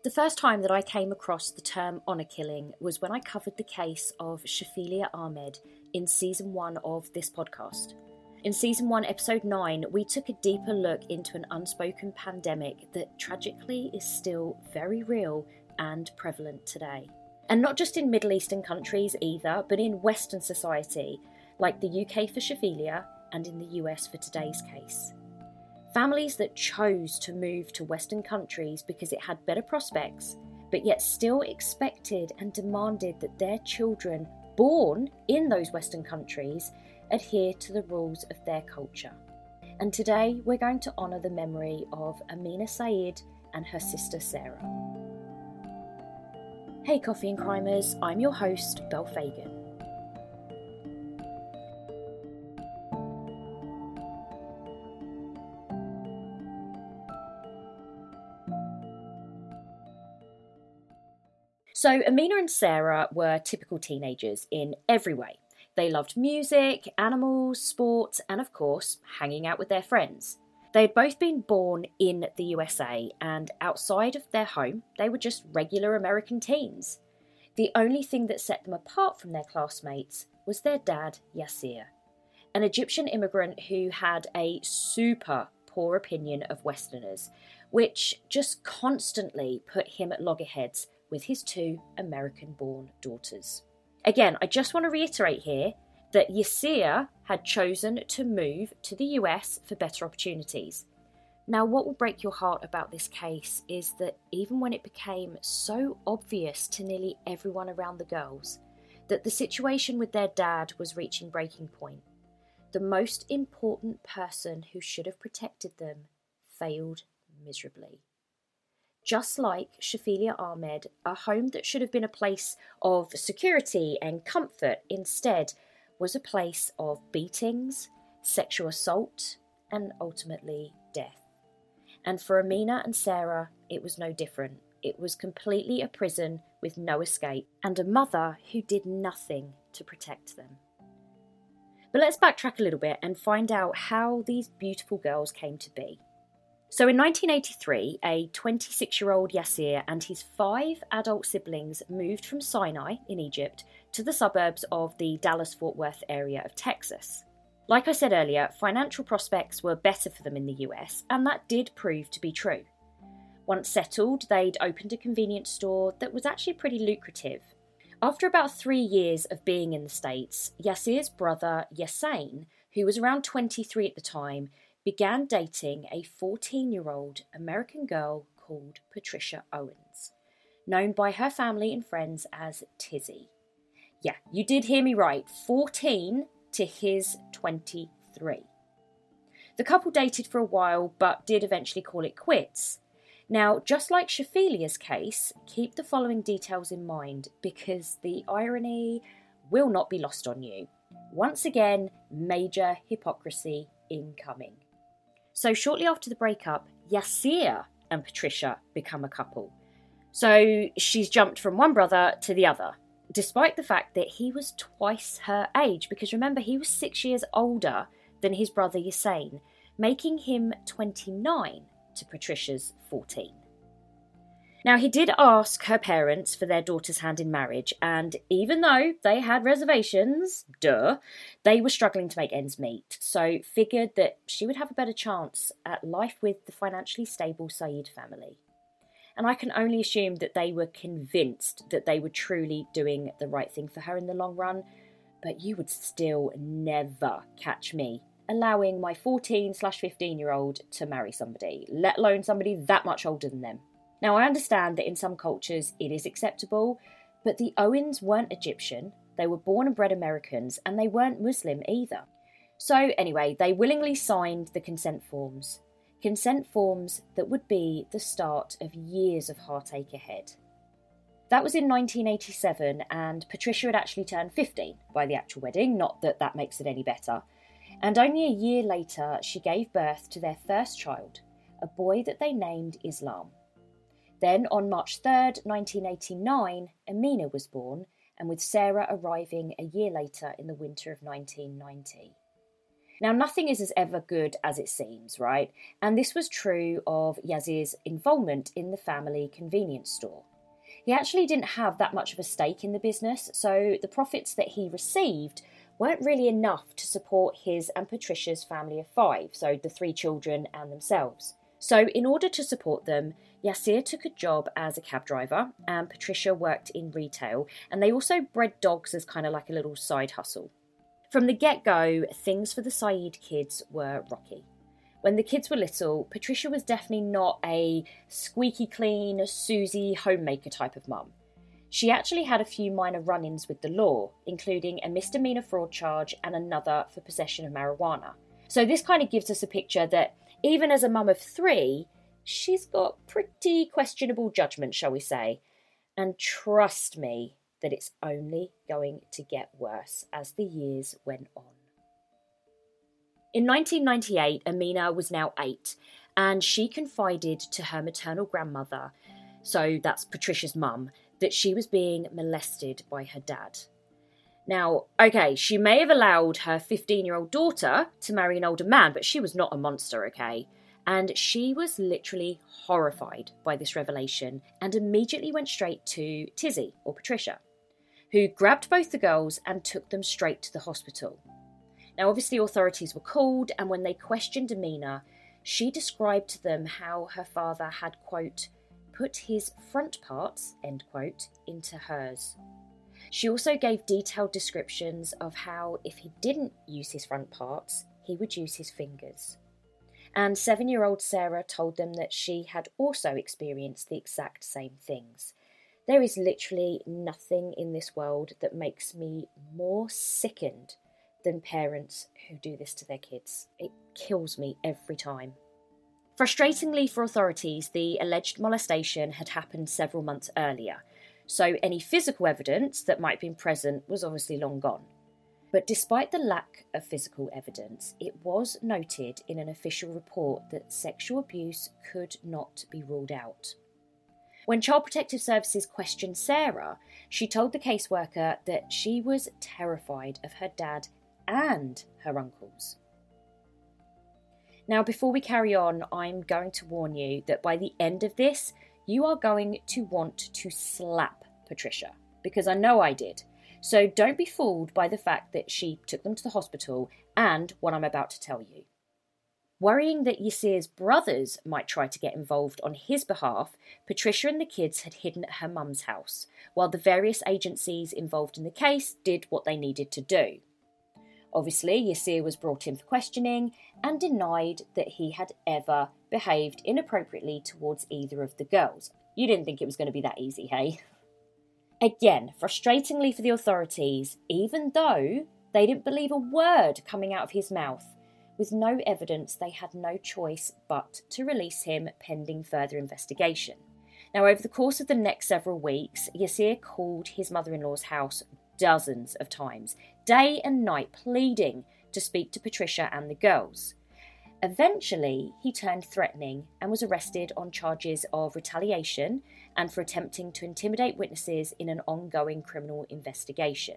The first time that I came across the term honour killing was when I covered the case of Shafilia Ahmed in Season 1 of this podcast. In Season 1, Episode 9, we took a deeper look into an unspoken pandemic that tragically is still very real and prevalent today. And not just in Middle Eastern countries either, but in Western society, like the UK for Shafilia and in the US for today's case. Families that chose to move to Western countries because it had better prospects, but yet still expected and demanded that their children born in those Western countries adhere to the rules of their culture. And today we're going to honour the memory of Amina Saeed and her sister Sarah. Hey Coffee and Crimers, I'm your host, Belle Fagan. So Amina and Sarah were typical teenagers in every way. They loved music, animals, sports, and of course, hanging out with their friends. They had both been born in the USA, and outside of their home, they were just regular American teens. The only thing that set them apart from their classmates was their dad, Yassir, an Egyptian immigrant who had a super poor opinion of Westerners, which just constantly put him at loggerheads with his two American-born daughters. Again, I just want to reiterate here that Yassir had chosen to move to the US for better opportunities. Now, what will break your heart about this case is that even when it became so obvious to nearly everyone around the girls that the situation with their dad was reaching breaking point, the most important person who should have protected them failed miserably. Just like Shafilia Ahmed, a home that should have been a place of security and comfort instead was a place of beatings, sexual assault, and ultimately death. And for Amina and Sarah, it was no different. It was completely a prison with no escape, and a mother who did nothing to protect them. But let's backtrack a little bit and find out how these beautiful girls came to be. So in 1983, a 26-year-old Yassir and his 5 adult siblings moved from Sinai in Egypt to the suburbs of the Dallas-Fort Worth area of Texas. Like I said earlier, financial prospects were better for them in the US, and that did prove to be true. Once settled, they'd opened a convenience store that was actually pretty lucrative. After about 3 years of being in the States, Yassir's brother Yassain, who was around 23 at the time, began dating a 14-year-old American girl called Patricia Owens, known by her family and friends as Tizzy. Yeah, you did hear me right, 14 to his 23. The couple dated for a while, but did eventually call it quits. Now, just like Shafilia's case, keep the following details in mind, because the irony will not be lost on you. Once again, major hypocrisy incoming. So shortly after the breakup, Yassir and Patricia become a couple. So she's jumped from one brother to the other, despite the fact that he was twice her age, because remember, he was 6 years older than his brother Yassain, making him 29 to Patricia's 14. Now, he did ask her parents for their daughter's hand in marriage, and even though they had reservations, they were struggling to make ends meet, so figured that she would have a better chance at life with the financially stable Saeed family. And I can only assume that they were convinced that they were truly doing the right thing for her in the long run, but you would still never catch me allowing my 14/15-year-old to marry somebody, let alone somebody that much older than them. Now, I understand that in some cultures it is acceptable, but the Owens weren't Egyptian, they were born and bred Americans, and they weren't Muslim either. So anyway, they willingly signed the consent forms that would be the start of years of heartache ahead. That was in 1987, and Patricia had actually turned 15 by the actual wedding, not that that makes it any better. And only a year later, she gave birth to their first child, a boy that they named Islam. Then, on March 3rd, 1989, Amina was born, and with Sarah arriving a year later in the winter of 1990. Now, nothing is as ever good as it seems, right? And this was true of Yazir's involvement in the family convenience store. He actually didn't have that much of a stake in the business, so the profits that he received weren't really enough to support his and Patricia's family of 5, so the 3 children and themselves. So in order to support them, Yazir took a job as a cab driver and Patricia worked in retail, and they also bred dogs as kind of like a little side hustle. From the get-go, things for the Saeed kids were rocky. When the kids were little, Patricia was definitely not a squeaky clean, Susie homemaker type of mum. She actually had a few minor run-ins with the law, including a misdemeanor fraud charge and another for possession of marijuana. So this kind of gives us a picture that even as a mum of 3, she's got pretty questionable judgment, shall we say. And trust me that it's only going to get worse as the years went on. In 1998, Amina was now 8, and she confided to her maternal grandmother, so that's Patricia's mum, that she was being molested by her dad. Now, okay, she may have allowed her 15-year-old daughter to marry an older man, but she was not a monster, okay? And she was literally horrified by this revelation and immediately went straight to Tizzy, or Patricia, who grabbed both the girls and took them straight to the hospital. Now, obviously, authorities were called, and when they questioned Amina, she described to them how her father had, quote, put his front parts, end quote, into hers. She also gave detailed descriptions of how, if he didn't use his front parts, he would use his fingers. And 7-year-old Sarah told them that she had also experienced the exact same things. There is literally nothing in this world that makes me more sickened than parents who do this to their kids. It kills me every time. Frustratingly for authorities, the alleged molestation had happened several months earlier, so any physical evidence that might have been present was obviously long gone. But despite the lack of physical evidence, it was noted in an official report that sexual abuse could not be ruled out. When Child Protective Services questioned Sarah, she told the caseworker that she was terrified of her dad and her uncles. Now, before we carry on, I'm going to warn you that by the end of this, you are going to want to slap Patricia, because I know I did. So don't be fooled by the fact that she took them to the hospital and what I'm about to tell you. Worrying that Yazir's brothers might try to get involved on his behalf, Patricia and the kids had hidden at her mum's house, while the various agencies involved in the case did what they needed to do. Obviously, Yazir was brought in for questioning and denied that he had ever behaved inappropriately towards either of the girls. You didn't think it was going to be that easy, hey? Again, frustratingly for the authorities, even though they didn't believe a word coming out of his mouth, with no evidence, they had no choice but to release him pending further investigation. Now, over the course of the next several weeks, Yazir called his mother-in-law's house dozens of times, day and night, pleading to speak to Patricia and the girls. Eventually, he turned threatening and was arrested on charges of retaliation and for attempting to intimidate witnesses in an ongoing criminal investigation.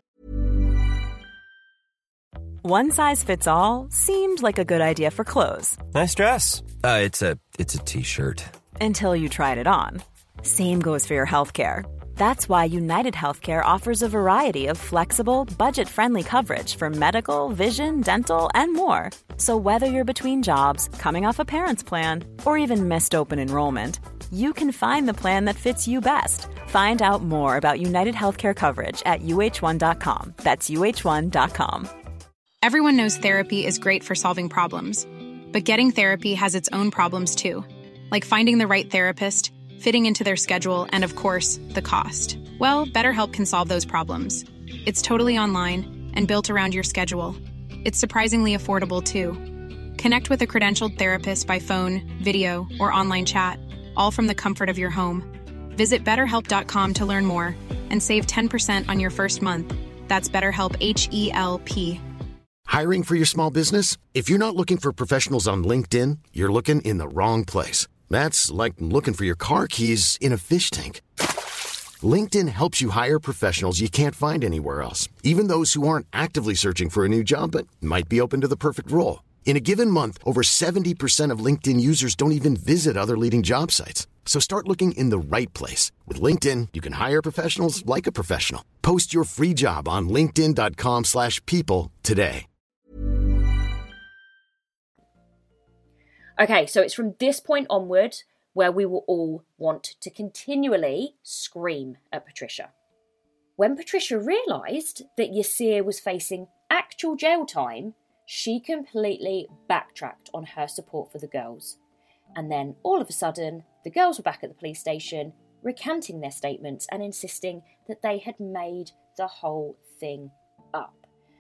One size fits all seemed like a good idea for clothes. Nice dress. It's a t-shirt. Until you tried it on. Same goes for your healthcare. That's why United Healthcare offers a variety of flexible, budget-friendly coverage for medical, vision, dental, and more. So whether you're between jobs, coming off a parent's plan, or even missed open enrollment, you can find the plan that fits you best. Find out more about United Healthcare coverage at uh1.com. That's uh1.com. Everyone knows therapy is great for solving problems, but getting therapy has its own problems too, like finding the right therapist, fitting into their schedule, and of course, the cost. Well, BetterHelp can solve those problems. It's totally online and built around your schedule. It's surprisingly affordable too. Connect with a credentialed therapist by phone, video, or online chat, all from the comfort of your home. Visit BetterHelp.com to learn more and save 10% on your first month. That's BetterHelp, H-E-L-P. Hiring for your small business? If you're not looking for professionals on LinkedIn, you're looking in the wrong place. That's like looking for your car keys in a fish tank. LinkedIn helps you hire professionals you can't find anywhere else, even those who aren't actively searching for a new job but might be open to the perfect role. In a given month, over 70% of LinkedIn users don't even visit other leading job sites. So start looking in the right place. With LinkedIn, you can hire professionals like a professional. Post your free job on linkedin.com/people today. Okay, so it's from this point onward where we will all want to continually scream at Patricia. When Patricia realised that Yassir was facing actual jail time, she completely backtracked on her support for the girls. And then, all of a sudden, the girls were back at the police station, recanting their statements and insisting that they had made the whole thing up.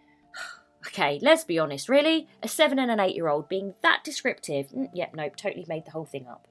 Okay, let's be honest, really? A 7 and an 8-year-old being that descriptive? Yep, nope, totally made the whole thing up.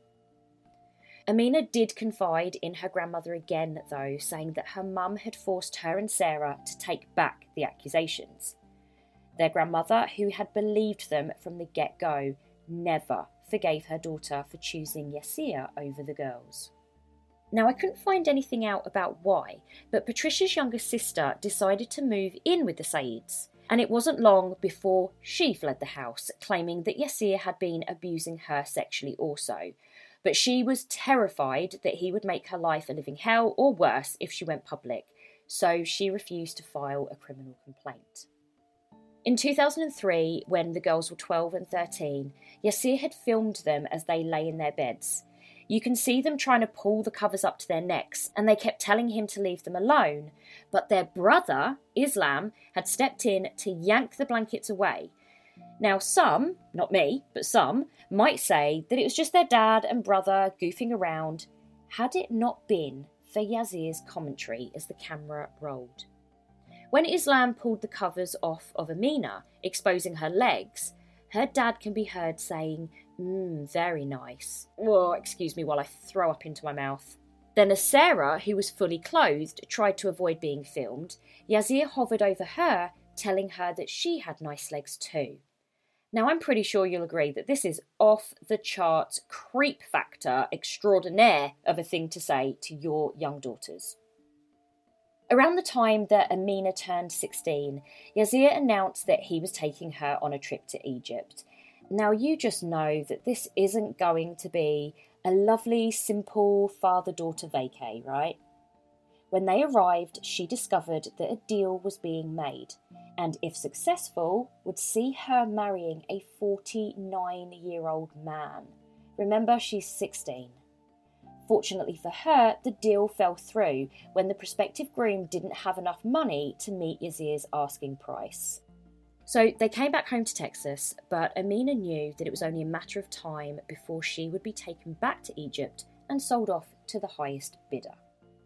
Amina did confide in her grandmother again, though, saying that her mum had forced her and Sarah to take back the accusations. Their grandmother, who had believed them from the get-go, never forgave her daughter for choosing Yassir over the girls. Now, I couldn't find anything out about why, but Patricia's younger sister decided to move in with the Saids, and it wasn't long before she fled the house, claiming that Yassir had been abusing her sexually also. But she was terrified that he would make her life a living hell or worse if she went public, so she refused to file a criminal complaint. In 2003, when the girls were 12 and 13, Yassir had filmed them as they lay in their beds. You can see them trying to pull the covers up to their necks, and they kept telling him to leave them alone. But their brother, Islam, had stepped in to yank the blankets away. Now some, not me, but some, might say that it was just their dad and brother goofing around, had it not been for Yassir's commentary as the camera rolled. When Islam pulled the covers off of Amina, exposing her legs, her dad can be heard saying, very nice. Oh, excuse me while I throw up into my mouth. Then as Sarah, who was fully clothed, tried to avoid being filmed, Yassir hovered over her, telling her that she had nice legs too. Now, I'm pretty sure you'll agree that this is off-the-charts creep factor extraordinaire of a thing to say to your young daughters. Around the time that Amina turned 16, Yassir announced that he was taking her on a trip to Egypt. Now, you just know that this isn't going to be a lovely, simple father-daughter vacay, right? When they arrived, she discovered that a deal was being made, and if successful, would see her marrying a 49-year-old man. Remember, she's 16. Fortunately for her, the deal fell through when the prospective groom didn't have enough money to meet Yassir's asking price. So they came back home to Texas, but Amina knew that it was only a matter of time before she would be taken back to Egypt and sold off to the highest bidder.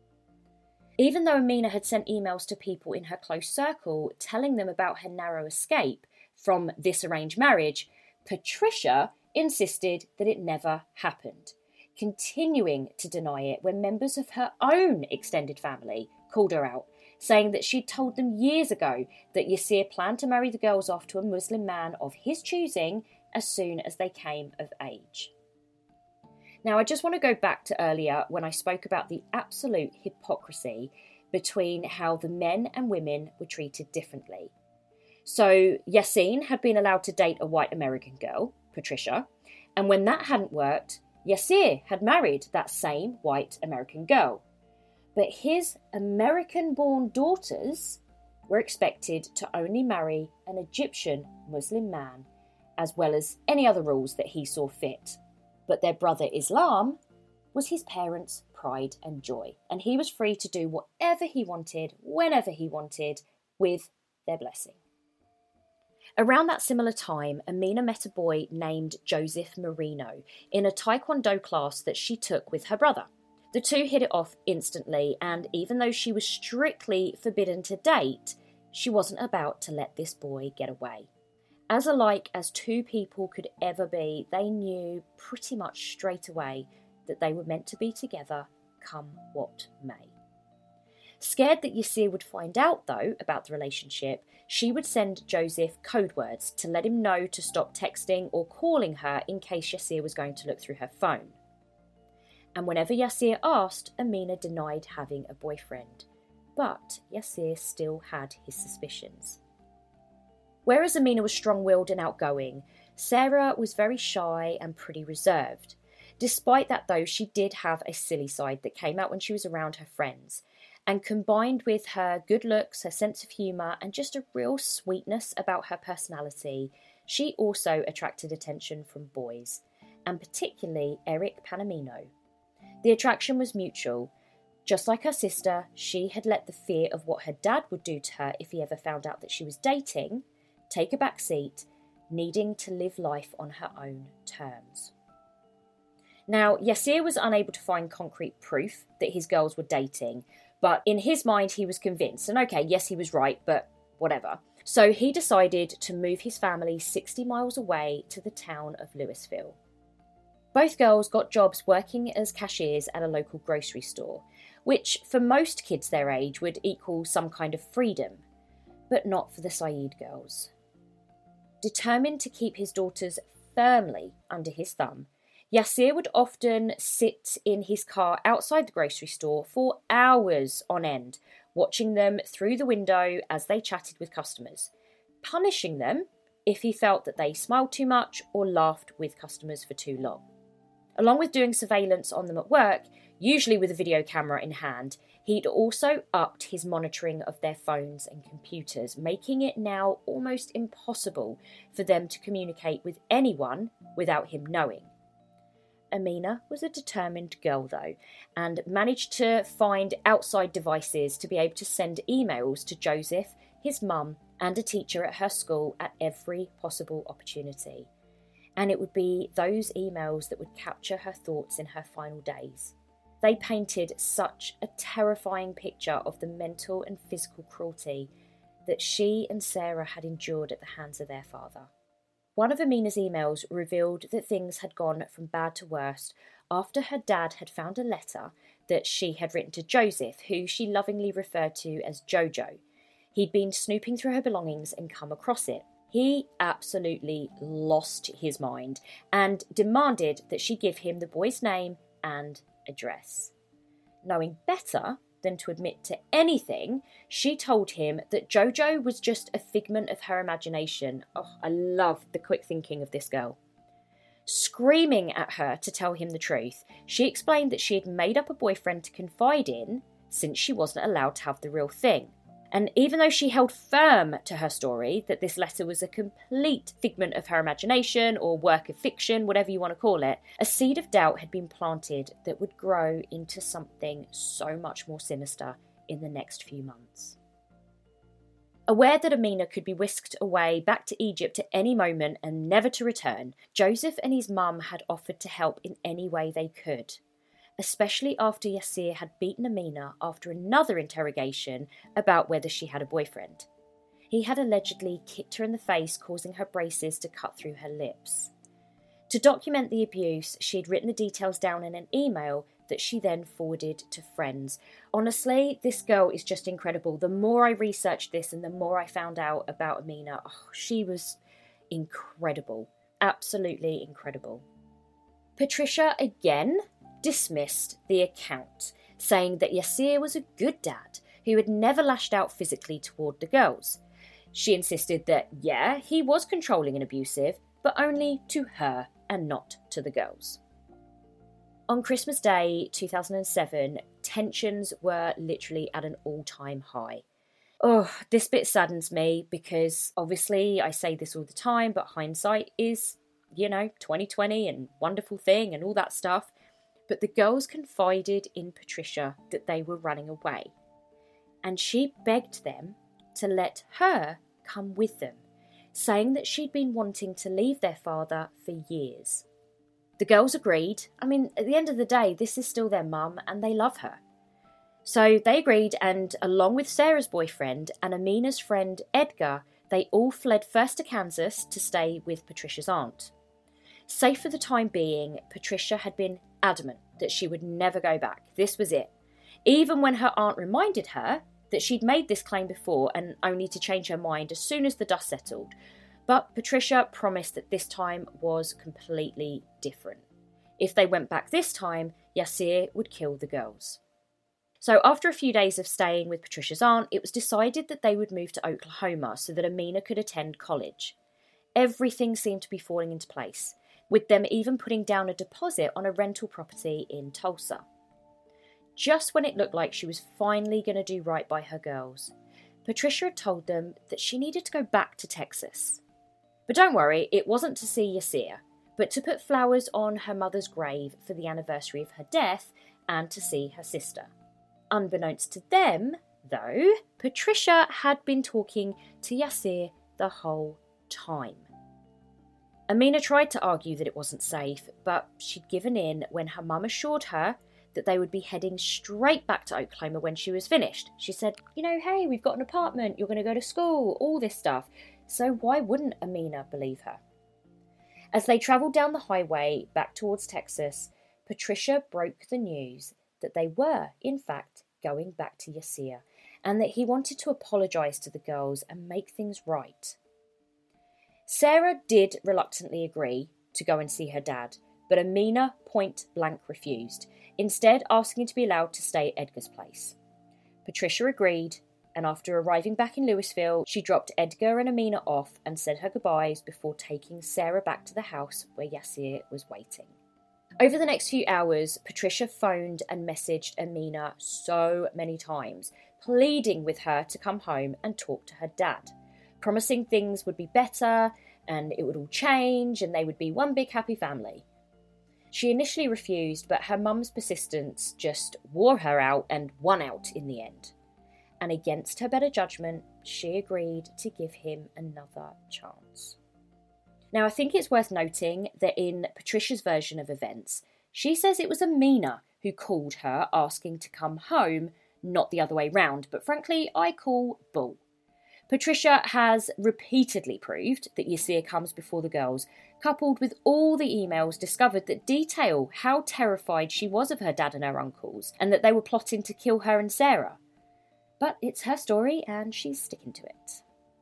Even though Amina had sent emails to people in her close circle telling them about her narrow escape from this arranged marriage, Patricia insisted that it never happened, continuing to deny it when members of her own extended family called her out, saying that she'd told them years ago that Yassir planned to marry the girls off to a Muslim man of his choosing as soon as they came of age. Now, I just want to go back to earlier when I spoke about the absolute hypocrisy between how the men and women were treated differently. So, Yassine had been allowed to date a white American girl, Patricia, and when that hadn't worked, Yassir had married that same white American girl. But his American-born daughters were expected to only marry an Egyptian Muslim man, as well as any other rules that he saw fit. But their brother Islam was his parents' pride and joy, and he was free to do whatever he wanted, whenever he wanted, with their blessing. Around that similar time, Amina met a boy named Joseph Marino in a Taekwondo class that she took with her brother. The two hit it off instantly, and even though she was strictly forbidden to date, she wasn't about to let this boy get away. As alike as two people could ever be, they knew pretty much straight away that they were meant to be together, come what may. Scared that Yassir would find out, though, about the relationship, she would send Joseph code words to let him know to stop texting or calling her in case Yassir was going to look through her phone. and whenever Yassir asked, Amina denied having a boyfriend. But Yassir still had his suspicions. Whereas Amina was strong-willed and outgoing, Sarah was very shy and pretty reserved. Despite that, though, she did have a silly side that came out when she was around her friends, and combined with her good looks, her sense of humour, and just a real sweetness about her personality, she also attracted attention from boys, and particularly Eric Palomino. The attraction was mutual. Just like her sister, she had let the fear of what her dad would do to her if he ever found out that she was dating take a back seat, needing to live life on her own terms. Now, Yassir was unable to find concrete proof that his girls were dating, but in his mind he was convinced, and okay, yes, he was right, but whatever. So he decided to move his family 60 miles away to the town of Louisville. Both girls got jobs working as cashiers at a local grocery store, which for most kids their age would equal some kind of freedom, but not for the Saeed girls. Determined to keep his daughters firmly under his thumb, Yassir would often sit in his car outside the grocery store for hours on end, watching them through the window as they chatted with customers, punishing them if he felt that they smiled too much or laughed with customers for too long. Along with doing surveillance on them at work, usually with a video camera in hand, he'd also upped his monitoring of their phones and computers, making it now almost impossible for them to communicate with anyone without him knowing. Amina was a determined girl, though, and managed to find outside devices to be able to send emails to Joseph, his mum, and a teacher at her school at every possible opportunity. And it would be those emails that would capture her thoughts in her final days. They painted such a terrifying picture of the mental and physical cruelty that she and Sarah had endured at the hands of their father. One of Amina's emails revealed that things had gone from bad to worse after her dad had found a letter that she had written to Joseph, who she lovingly referred to as Jojo. He'd been snooping through her belongings and come across it. He absolutely lost his mind and demanded that she give him the boy's name and address. Knowing better than to admit to anything, she told him that Jojo was just a figment of her imagination. Oh, I love the quick thinking of this girl. Screaming at her to tell him the truth, she explained that she had made up a boyfriend to confide in since she wasn't allowed to have the real thing. And even though she held firm to her story that this letter was a complete figment of her imagination or work of fiction, whatever you want to call it, a seed of doubt had been planted that would grow into something so much more sinister in the next few months. Aware that Amina could be whisked away back to Egypt at any moment and never to return, Joseph and his mum had offered to help in any way they could, especially after Yassir had beaten Amina after another interrogation about whether she had a boyfriend. He had allegedly kicked her in the face, causing her braces to cut through her lips. To document the abuse, she had written the details down in an email that she then forwarded to friends. Honestly, this girl is just incredible. The more I researched this and the more I found out about Amina, she was incredible. Absolutely incredible. Patricia again dismissed the account, saying that Yassir was a good dad who had never lashed out physically toward the girls. She insisted that, yeah, he was controlling and abusive, but only to her and not to the girls. On Christmas Day 2007, tensions were literally at an all-time high. Oh, this bit saddens me because obviously I say this all the time, but hindsight is, 2020 and wonderful thing and all that stuff. But the girls confided in Patricia that they were running away, and she begged them to let her come with them, saying that she'd been wanting to leave their father for years. The girls agreed. At the end of the day, this is still their mum and they love her. So they agreed, and along with Sarah's boyfriend and Amina's friend Edgar, they all fled first to Kansas to stay with Patricia's aunt. Safe for the time being, Patricia had been adamant that she would never go back. This was it. Even when her aunt reminded her that she'd made this claim before and only to change her mind as soon as the dust settled. But Patricia promised that this time was completely different. If they went back this time, Yassir would kill the girls. So after a few days of staying with Patricia's aunt, it was decided that they would move to Oklahoma so that Amina could attend college. Everything seemed to be falling into place, with them even putting down a deposit on a rental property in Tulsa. Just when it looked like she was finally going to do right by her girls, Patricia had told them that she needed to go back to Texas. But don't worry, it wasn't to see Yassir, but to put flowers on her mother's grave for the anniversary of her death and to see her sister. Unbeknownst to them, though, Patricia had been talking to Yassir the whole time. Amina tried to argue that it wasn't safe, but she'd given in when her mum assured her that they would be heading straight back to Oklahoma when she was finished. She said, hey, we've got an apartment, you're going to go to school, all this stuff. So why wouldn't Amina believe her? As they travelled down the highway back towards Texas, Patricia broke the news that they were, in fact, going back to Yassir, and that he wanted to apologise to the girls and make things right. Sarah did reluctantly agree to go and see her dad, but Amina point blank refused, instead asking to be allowed to stay at Edgar's place. Patricia agreed, and after arriving back in Louisville, she dropped Edgar and Amina off and said her goodbyes before taking Sarah back to the house where Yassir was waiting. Over the next few hours, Patricia phoned and messaged Amina so many times, pleading with her to come home and talk to her dad, promising things would be better and it would all change and they would be one big happy family. She initially refused, but her mum's persistence just wore her out and won out in the end. And against her better judgment, she agreed to give him another chance. Now, I think it's worth noting that in Patricia's version of events, she says it was Amina who called her asking to come home, not the other way round, but frankly, I call bull. Patricia has repeatedly proved that Yassir comes before the girls, coupled with all the emails discovered that detail how terrified she was of her dad and her uncles, and that they were plotting to kill her and Sarah. But it's her story and she's sticking to it.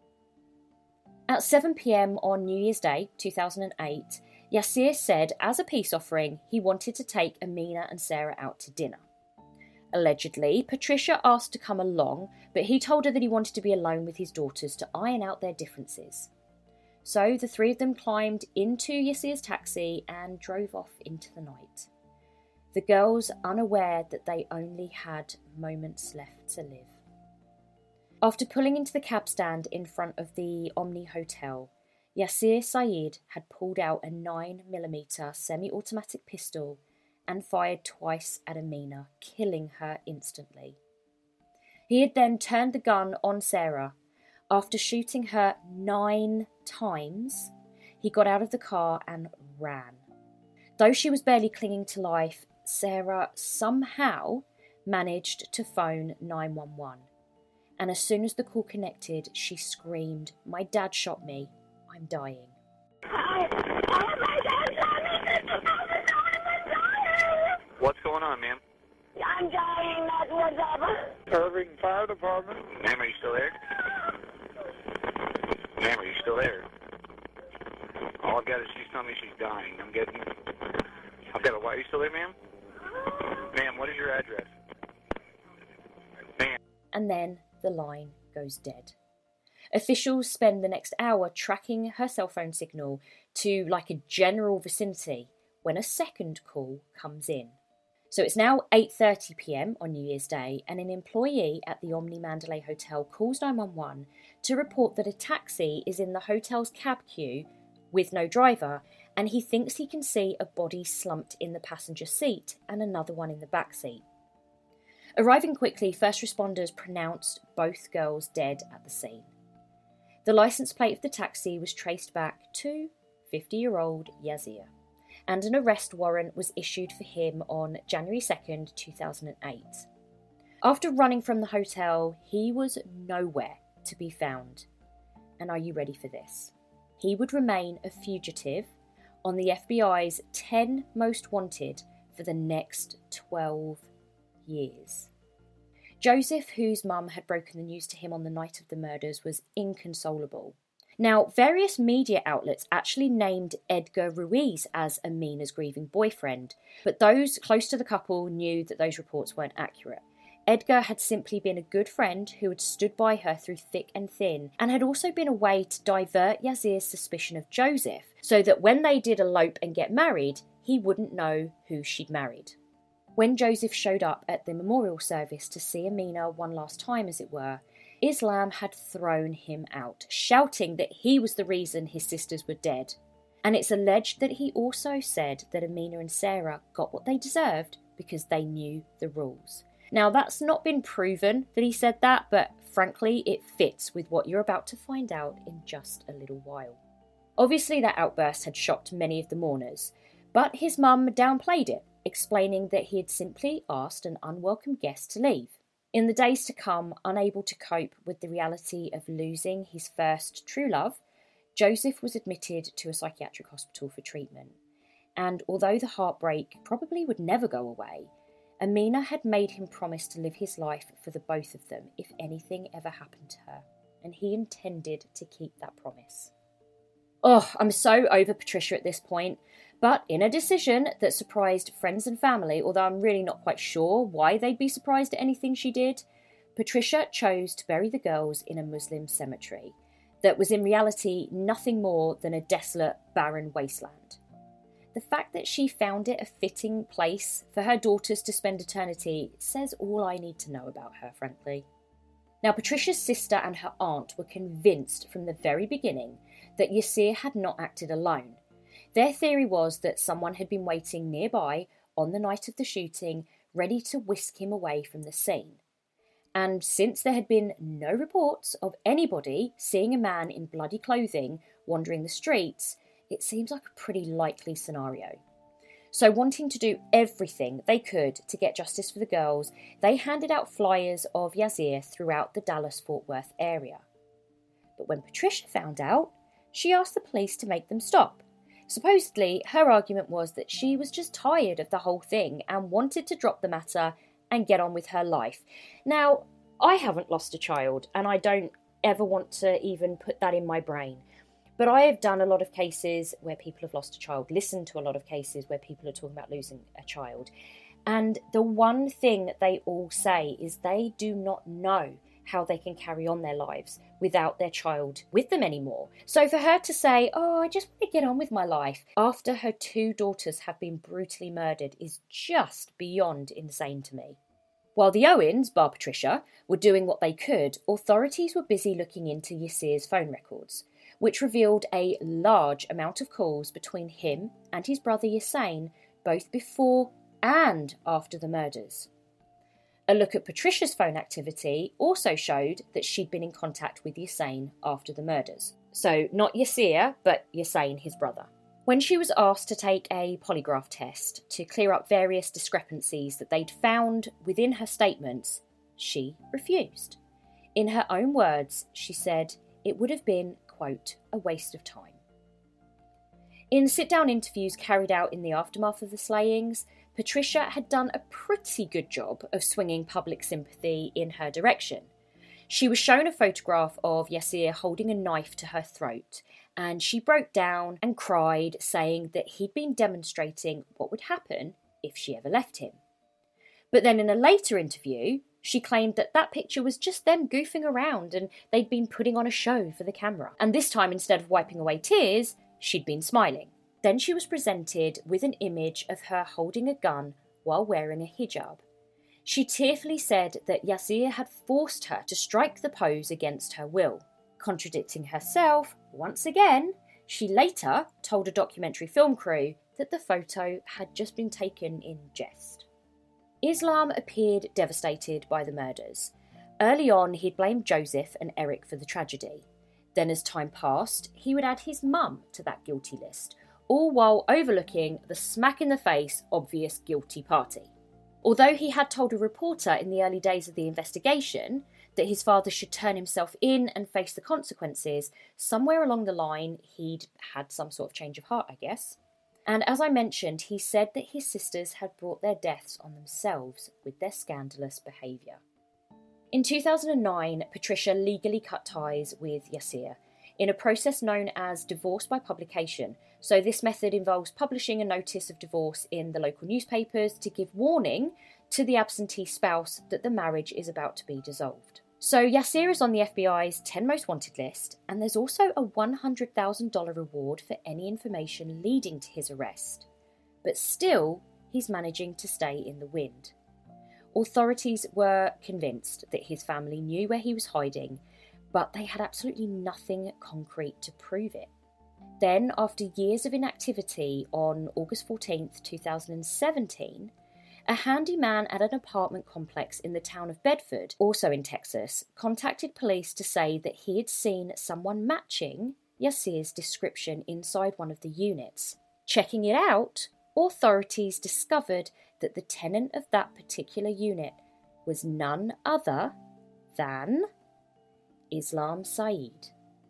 At 7 p.m. on New Year's Day, 2008, Yassir said as a peace offering he wanted to take Amina and Sarah out to dinner. Allegedly, Patricia asked to come along, but he told her that he wanted to be alone with his daughters to iron out their differences. So the three of them climbed into Yassir's taxi and drove off into the night. The girls unaware that they only had moments left to live. After pulling into the cab stand in front of the Omni Hotel, Yassir Saeed had pulled out a 9mm semi-automatic pistol and fired twice at Amina, killing her instantly. He had then turned the gun on Sarah. After shooting her 9 times, he got out of the car and ran. Though she was barely clinging to life, Sarah somehow managed to phone 911. And as soon as the call connected, she screamed, "My dad shot me. I'm dying." What's going on, ma'am? I'm dying, that's what's up. Irving Fire Department. Ma'am, are you still there? Ma'am, are you still there? All I've got is she's telling me she's dying. I've got a, why are you still there, ma'am? Ma'am, what is your address? Ma'am. And then the line goes dead. Officials spend the next hour tracking her cell phone signal to like a general vicinity when a second call comes in. So it's now 8:30 p.m. on New Year's Day, and an employee at the Omni Mandalay Hotel calls 911 to report that a taxi is in the hotel's cab queue with no driver, and he thinks he can see a body slumped in the passenger seat and another one in the back seat. Arriving quickly, first responders pronounced both girls dead at the scene. The license plate of the taxi was traced back to 50-year-old Yassir, and an arrest warrant was issued for him on January 2nd, 2008. After running from the hotel, he was nowhere to be found. And are you ready for this? He would remain a fugitive on the FBI's 10 most wanted for the next 12 years. Joseph, whose mum had broken the news to him on the night of the murders, was inconsolable. Now, various media outlets actually named Edgar Ruiz as Amina's grieving boyfriend, but those close to the couple knew that those reports weren't accurate. Edgar had simply been a good friend who had stood by her through thick and thin, and had also been a way to divert Yassir's suspicion of Joseph, so that when they did elope and get married, he wouldn't know who she'd married. When Joseph showed up at the memorial service to see Amina one last time, as it were, Islam had thrown him out, shouting that he was the reason his sisters were dead. And it's alleged that he also said that Amina and Sarah got what they deserved because they knew the rules. Now, that's not been proven that he said that, but frankly, it fits with what you're about to find out in just a little while. Obviously, that outburst had shocked many of the mourners, but his mum downplayed it, explaining that he had simply asked an unwelcome guest to leave. In the days to come, unable to cope with the reality of losing his first true love, Joseph was admitted to a psychiatric hospital for treatment. And although the heartbreak probably would never go away, Amina had made him promise to live his life for the both of them if anything ever happened to her, and he intended to keep that promise. Oh, I'm so over Patricia at this point, but in a decision that surprised friends and family, although I'm really not quite sure why they'd be surprised at anything she did, Patricia chose to bury the girls in a Muslim cemetery that was in reality nothing more than a desolate, barren wasteland. The fact that she found it a fitting place for her daughters to spend eternity says all I need to know about her, frankly. Now, Patricia's sister and her aunt were convinced from the very beginning that Yassir had not acted alone. Their theory was that someone had been waiting nearby on the night of the shooting, ready to whisk him away from the scene. And since there had been no reports of anybody seeing a man in bloody clothing wandering the streets, it seems like a pretty likely scenario. So, wanting to do everything they could to get justice for the girls, they handed out flyers of Yassir throughout the Dallas-Fort Worth area. But when Patricia found out, she asked the police to make them stop. Supposedly, her argument was that she was just tired of the whole thing and wanted to drop the matter and get on with her life. Now, I haven't lost a child, and I don't ever want to even put that in my brain. But I have done a lot of cases where people have lost a child, listened to a lot of cases where people are talking about losing a child. And the one thing that they all say is they do not know how they can carry on their lives without their child with them anymore. So for her to say, oh, I just want to get on with my life, after her two daughters have been brutally murdered, is just beyond insane to me. While the Owens, bar Patricia, were doing what they could, authorities were busy looking into Yassir's phone records, which revealed a large amount of calls between him and his brother Yassain, both before and after the murders. A look at Patricia's phone activity also showed that she'd been in contact with Yassain after the murders. So not Yassir, but Yassain, his brother. When she was asked to take a polygraph test to clear up various discrepancies that they'd found within her statements, she refused. In her own words, she said it would have been, quote, a waste of time. In sit-down interviews carried out in the aftermath of the slayings, Patricia had done a pretty good job of swinging public sympathy in her direction. She was shown a photograph of Yassir holding a knife to her throat, and she broke down and cried, saying that he'd been demonstrating what would happen if she ever left him. But then in a later interview, she claimed that that picture was just them goofing around and they'd been putting on a show for the camera. And this time, instead of wiping away tears, she'd been smiling. Then she was presented with an image of her holding a gun while wearing a hijab. She tearfully said that Yassir had forced her to strike the pose against her will. Contradicting herself, once again, she later told a documentary film crew that the photo had just been taken in jest. Islam appeared devastated by the murders. Early on, he'd blamed Joseph and Eric for the tragedy. Then as time passed, he would add his mum to that guilty list, all while overlooking the smack-in-the-face obvious guilty party. Although he had told a reporter in the early days of the investigation that his father should turn himself in and face the consequences, somewhere along the line he'd had some sort of change of heart, I guess. And as I mentioned, he said that his sisters had brought their deaths on themselves with their scandalous behaviour. In 2009, Patricia legally cut ties with Yassir. in a process known as divorce by publication. So this method involves publishing a notice of divorce in the local newspapers to give warning to the absentee spouse that the marriage is about to be dissolved. So Yassir is on the FBI's 10 most wanted list, and there's also a $100,000 reward for any information leading to his arrest. But still, he's managing to stay in the wind. Authorities were convinced that his family knew where he was hiding, but they had absolutely nothing concrete to prove it. Then, after years of inactivity, on August 14th, 2017, a handyman at an apartment complex in the town of Bedford, also in Texas, contacted police to say that he had seen someone matching Yassir's description inside one of the units. Checking it out, authorities discovered that the tenant of that particular unit was none other than Islam Saeed.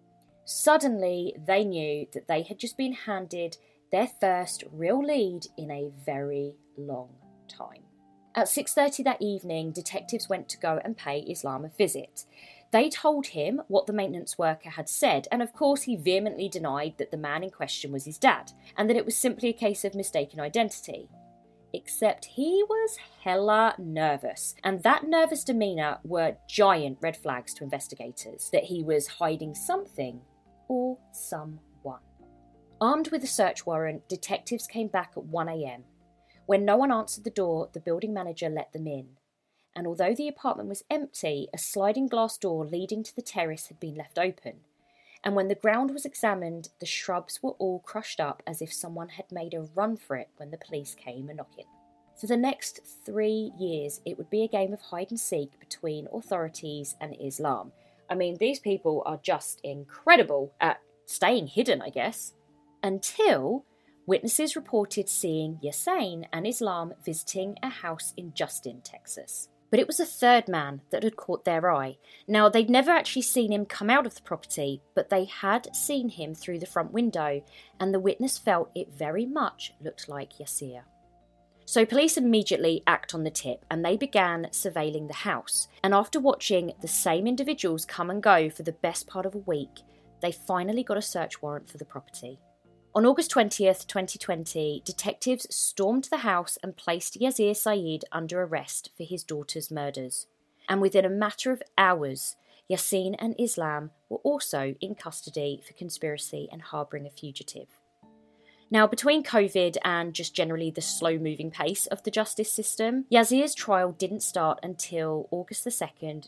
Suddenly, they knew that they had just been handed their first real lead in a very long time. At 6:30 that evening, detectives went to go and pay Islam a visit. They told him what the maintenance worker had said, and of course he vehemently denied that the man in question was his dad, and that it was simply a case of mistaken identity. Except he was hella nervous, and that nervous demeanour were giant red flags to investigators, that he was hiding something or someone. Armed with a search warrant, detectives came back at 1 a.m. When no one answered the door, the building manager let them in. And although the apartment was empty, a sliding glass door leading to the terrace had been left open. And when the ground was examined, the shrubs were all crushed up as if someone had made a run for it when the police came a-knocking. For the next 3 years, it would be a game of hide and seek between authorities and Islam. I mean, these people are just incredible at staying hidden, I guess. Until witnesses reported seeing Yassir and Islam visiting a house in Justin, Texas. But it was a third man that had caught their eye. Now, they'd never actually seen him come out of the property, but they had seen him through the front window, and the witness felt it very much looked like Yassir. So police immediately act on the tip, and they began surveilling the house. And after watching the same individuals come and go for the best part of a week, they finally got a search warrant for the property. On August 20th, 2020, detectives stormed the house and placed Yassir Saeed under arrest for his daughter's murders. And within a matter of hours, Yassir and Islam were also in custody for conspiracy and harbouring a fugitive. Now, between COVID and just generally the slow-moving pace of the justice system, Yassir's trial didn't start until August 2nd,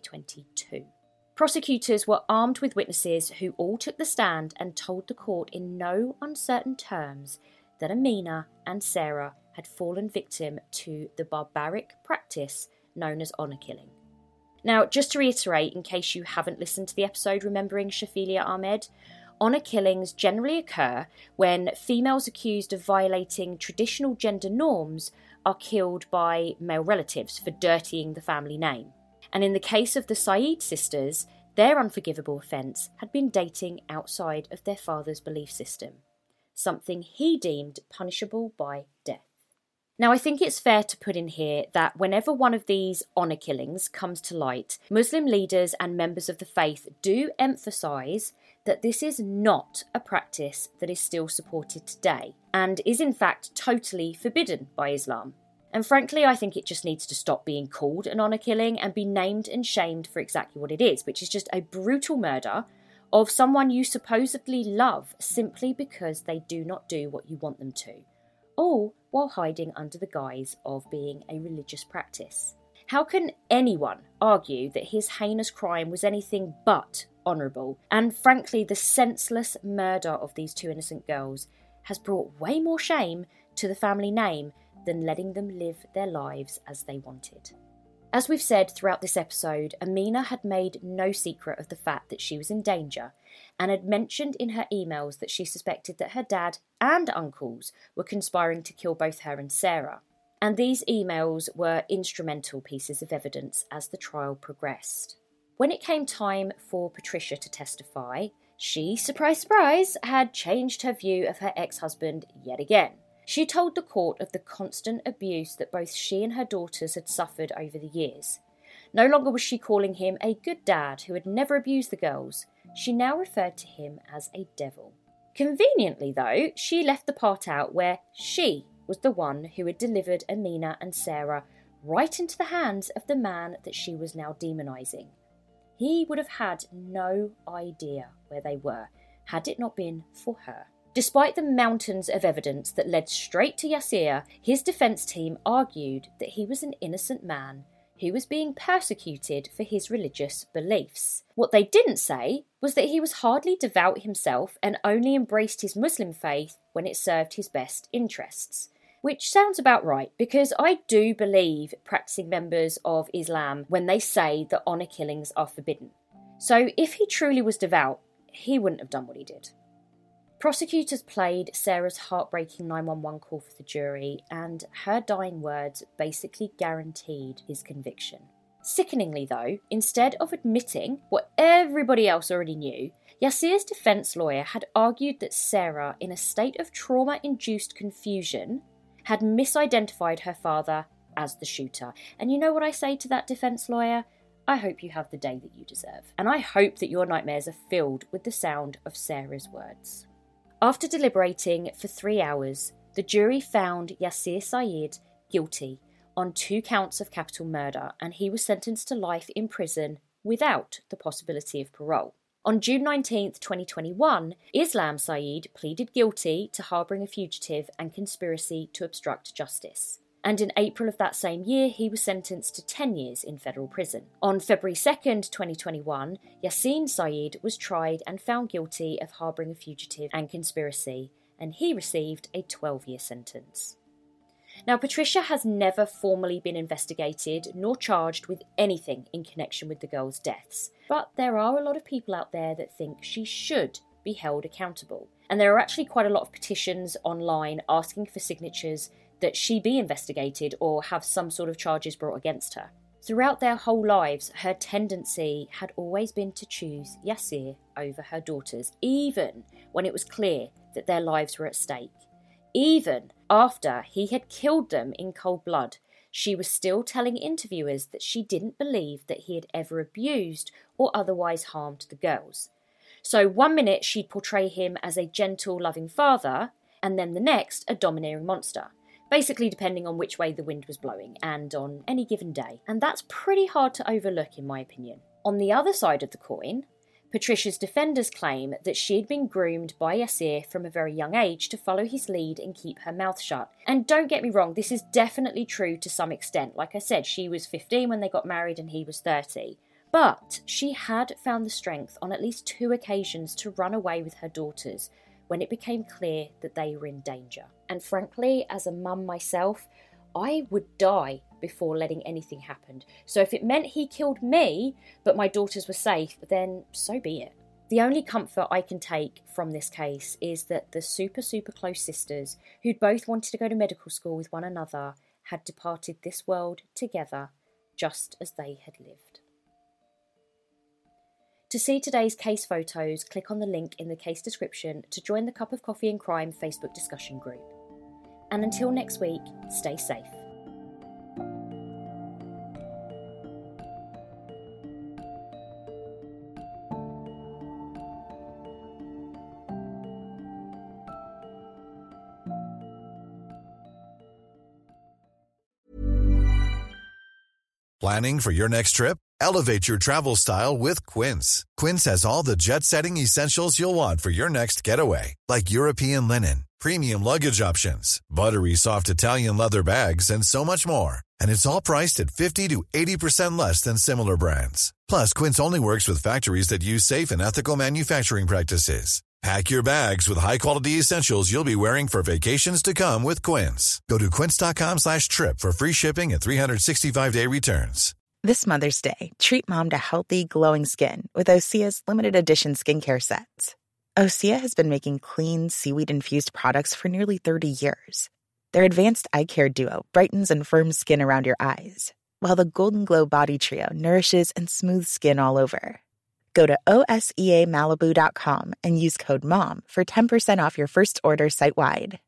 2022. Prosecutors were armed with witnesses who all took the stand and told the court in no uncertain terms that Amina and Sarah had fallen victim to the barbaric practice known as honour killing. Now, just to reiterate, in case you haven't listened to the episode Remembering Shafilia Ahmed, honour killings generally occur when females accused of violating traditional gender norms are killed by male relatives for dirtying the family name. And in the case of the Saeed sisters, their unforgivable offence had been dating outside of their father's belief system, something he deemed punishable by death. Now, I think it's fair to put in here that whenever one of these honour killings comes to light, Muslim leaders and members of the faith do emphasise that this is not a practice that is still supported today, and is in fact totally forbidden by Islam. And frankly, I think it just needs to stop being called an honour killing and be named and shamed for exactly what it is, which is just a brutal murder of someone you supposedly love simply because they do not do what you want them to, all while hiding under the guise of being a religious practice. How can anyone argue that his heinous crime was anything but honourable? And frankly, the senseless murder of these two innocent girls has brought way more shame to the family name than letting them live their lives as they wanted. As we've said throughout this episode, Amina had made no secret of the fact that she was in danger and had mentioned in her emails that she suspected that her dad and uncles were conspiring to kill both her and Sarah. And these emails were instrumental pieces of evidence as the trial progressed. When it came time for Patricia to testify, she, surprise, surprise, had changed her view of her ex-husband yet again. She told the court of the constant abuse that both she and her daughters had suffered over the years. No longer was she calling him a good dad who had never abused the girls. She now referred to him as a devil. Conveniently, though, she left the part out where she was the one who had delivered Amina and Sarah right into the hands of the man that she was now demonising. He would have had no idea where they were had it not been for her. Despite the mountains of evidence that led straight to Yassir, his defence team argued that he was an innocent man who was being persecuted for his religious beliefs. What they didn't say was that he was hardly devout himself and only embraced his Muslim faith when it served his best interests. Which sounds about right, because I do believe practicing members of Islam when they say that honour killings are forbidden. So if he truly was devout, he wouldn't have done what he did. Prosecutors played Sarah's heartbreaking 911 call for the jury, and her dying words basically guaranteed his conviction. Sickeningly though, instead of admitting what everybody else already knew, Yassir's defence lawyer had argued that Sarah, in a state of trauma-induced confusion, had misidentified her father as the shooter. And you know what I say to that defence lawyer? I hope you have the day that you deserve. And I hope that your nightmares are filled with the sound of Sarah's words. After deliberating for 3 hours, the jury found Yassir Saeed guilty on 2 counts of capital murder, and he was sentenced to life in prison without the possibility of parole. On June 19, 2021, Islam Saeed pleaded guilty to harbouring a fugitive and conspiracy to obstruct justice. And in April of that same year, he was sentenced to 10 years in federal prison. On February 2nd, 2021, Yassine Saeed was tried and found guilty of harbouring a fugitive and conspiracy, and he received a 12-year sentence. Now, Patricia has never formally been investigated nor charged with anything in connection with the girls' deaths, but there are a lot of people out there that think she should be held accountable. And there are actually quite a lot of petitions online asking for signatures that she be investigated or have some sort of charges brought against her. Throughout their whole lives, her tendency had always been to choose Yassir over her daughters, even when it was clear that their lives were at stake. Even after he had killed them in cold blood, she was still telling interviewers that she didn't believe that he had ever abused or otherwise harmed the girls. So 1 minute she'd portray him as a gentle, loving father, and then the next a domineering monster. Basically depending on which way the wind was blowing and on any given day. And that's pretty hard to overlook in my opinion. On the other side of the coin, Patricia's defenders claim that she had been groomed by Yassir from a very young age to follow his lead and keep her mouth shut. And don't get me wrong, this is definitely true to some extent. Like I said, she was 15 when they got married and he was 30. But she had found the strength on at least 2 occasions to run away with her daughters when it became clear that they were in danger. And frankly, as a mum myself, I would die before letting anything happen. So if it meant he killed me, but my daughters were safe, then so be it. The only comfort I can take from this case is that the super close sisters, who'd both wanted to go to medical school with one another, had departed this world together, just as they had lived. To see today's case photos, click on the link in the case description to join the Cup of Coffee and Crime Facebook discussion group. And until next week, stay safe. Planning for your next trip? Elevate your travel style with Quince. Quince has all the jet-setting essentials you'll want for your next getaway, like European linen, premium luggage options, buttery soft Italian leather bags, and so much more. And it's all priced at 50 to 80% less than similar brands. Plus, Quince only works with factories that use safe and ethical manufacturing practices. Pack your bags with high-quality essentials you'll be wearing for vacations to come with Quince. Go to quince.com/trip for free shipping and 365-day returns. This Mother's Day, treat mom to healthy, glowing skin with Osea's limited edition skincare sets. Osea has been making clean, seaweed-infused products for nearly 30 years. Their advanced eye care duo brightens and firms skin around your eyes, while the Golden Glow Body Trio nourishes and smooths skin all over. Go to OSEAMalibu.com and use code MOM for 10% off your first order site-wide.